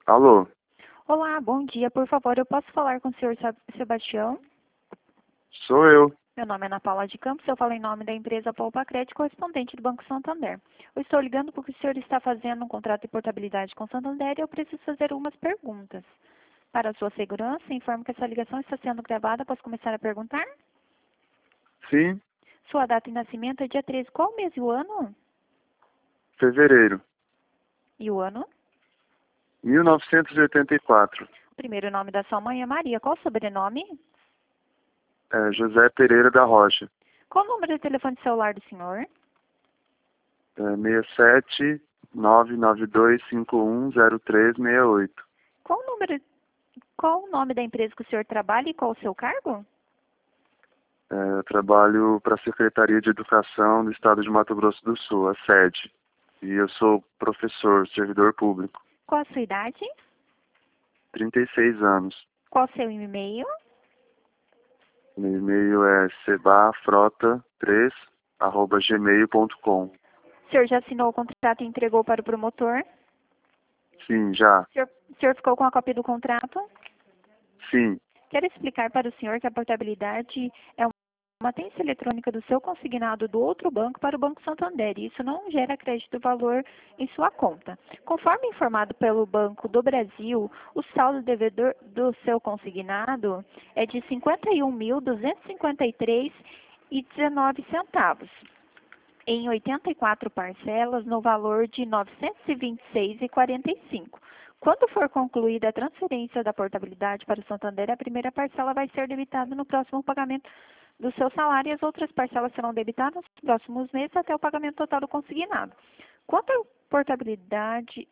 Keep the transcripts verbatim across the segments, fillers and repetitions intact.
Alô? Olá, bom dia. Por favor, eu posso falar com o senhor Seb- Sebastião? Sou eu. Meu nome é Ana Paula de Campos, eu falo em nome da empresa Poupa Crédito, correspondente do Banco Santander. Eu estou ligando porque o senhor está fazendo um contrato de portabilidade com o Santander e eu preciso fazer algumas perguntas. Para a sua segurança, informo que essa ligação está sendo gravada. Posso começar a perguntar? Sim, Sua data de nascimento é dia treze. Qual o mês e o ano? fevereiro. E o ano? mil novecentos e oitenta e quatro. O primeiro nome da sua mãe é Maria. Qual o sobrenome? É, José Pereira da Rocha. Qual o número de telefone celular do senhor? É, seis sete nove nove dois cinco um zero três seis oito. Qual o número, qual o nome da empresa que o senhor trabalha e qual o seu cargo? É, eu trabalho para a Secretaria de Educação do Estado de Mato Grosso do Sul, a sede. E eu sou professor, servidor público. Qual a sua idade? trinta e seis anos. Qual o seu e-mail? Meu e-mail é sebafrota três arroba gmail ponto com. O senhor já assinou o contrato e entregou para o promotor? Sim, já. O senhor, o senhor ficou com a cópia do contrato? Sim. Quero explicar para o senhor que a portabilidade é uma transferência eletrônica do seu consignado do outro banco para o Banco Santander, e isso não gera crédito valor em sua conta. Conforme informado pelo Banco do Brasil, o saldo devedor do seu consignado é de cinquenta e um mil duzentos e cinquenta e três reais e dezenove centavos, em oitenta e quatro parcelas no valor de novecentos e vinte e seis reais e quarenta e cinco centavos. Quando for concluída a transferência da portabilidade para o Santander, a primeira parcela vai ser debitada no próximo pagamento do seu salário e as outras parcelas serão debitadas nos próximos meses até o pagamento total do consignado. Quando a portabilidade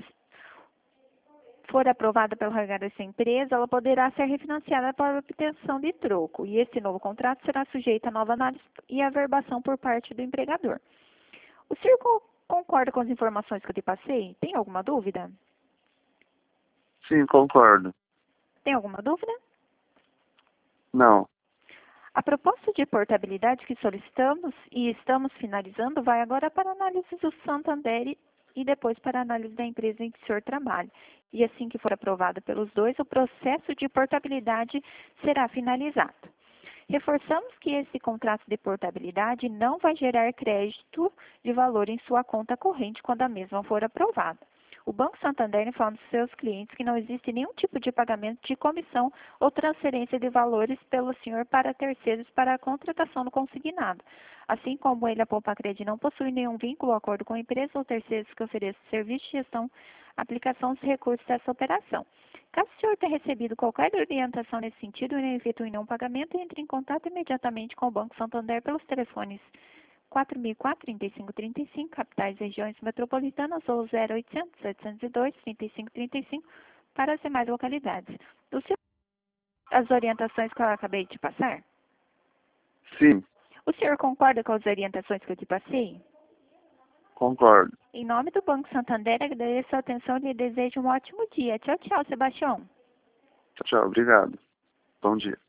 for aprovada pelo R H dessa empresa, ela poderá ser refinanciada para obtenção de troco, e esse novo contrato será sujeito a nova análise e averbação por parte do empregador. O senhor co- concorda com as informações que eu te passei? Tem alguma dúvida? Sim, concordo. Tem alguma dúvida? Não. A proposta de portabilidade que solicitamos e estamos finalizando vai agora para a análise do Santander e depois para a análise da empresa em que o senhor trabalha. E assim que for aprovada pelos dois, o processo de portabilidade será finalizado. Reforçamos que esse contrato de portabilidade não vai gerar crédito de valor em sua conta corrente quando a mesma for aprovada. O Banco Santander informa os seus clientes que não existe nenhum tipo de pagamento de comissão ou transferência de valores pelo senhor para terceiros para a contratação do consignado. Assim como ele, a Poupa Crédito, não possui nenhum vínculo ou acordo com empresas ou terceiros que ofereçam serviço de gestão, aplicação dos recursos dessa operação. Caso o senhor tenha recebido qualquer orientação nesse sentido e não efetue nenhum pagamento, entre em contato imediatamente com o Banco Santander pelos telefones quatro mil e quatro, trinta e cinco trinta e cinco, capitais e regiões metropolitanas, ou zero oitocentos, setecentos e dois, trinta e cinco trinta e cinco, para as demais localidades. O senhor, as orientações que eu acabei de passar? Sim, O senhor concorda com as orientações que eu te passei? concordo. Em nome do Banco Santander, agradeço a atenção e lhe desejo um ótimo dia. Tchau, tchau, Sebastião. Tchau, tchau. Obrigado. Bom dia.